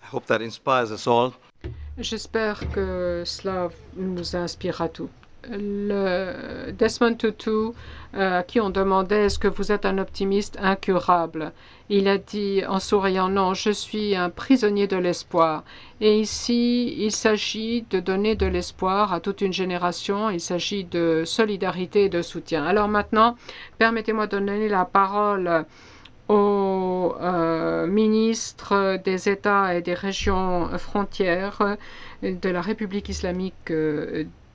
hope that inspires us all. J'espère que cela nous inspirera tous. Desmond Tutu, à qui on demandait est-ce que vous êtes un optimiste incurable, il a dit en souriant non, je suis un prisonnier de l'espoir. Et ici, il s'agit de donner de l'espoir à toute une génération, il s'agit de solidarité et de soutien. Alors maintenant, permettez-moi de donner la parole aux ministres des États et des régions frontières de la République islamique